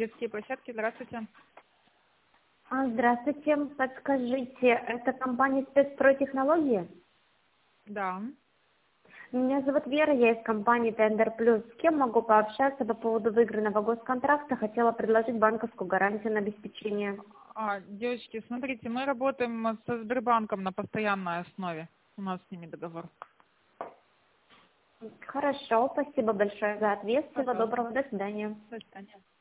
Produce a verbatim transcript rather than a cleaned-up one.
детские площадки. Здравствуйте. А, Здравствуйте, подскажите, это компания спецстройтехнологии? Да. Меня зовут Вера, я из компании Тендер Плюс. С кем могу пообщаться по поводу выигранного госконтракта? Хотела предложить банковскую гарантию на обеспечение. А, девочки, смотрите, мы работаем со Сбербанком на постоянной основе. У нас с ними договор. Хорошо, спасибо большое за ответ. Всего Пожалуйста. доброго, до свидания. До свидания.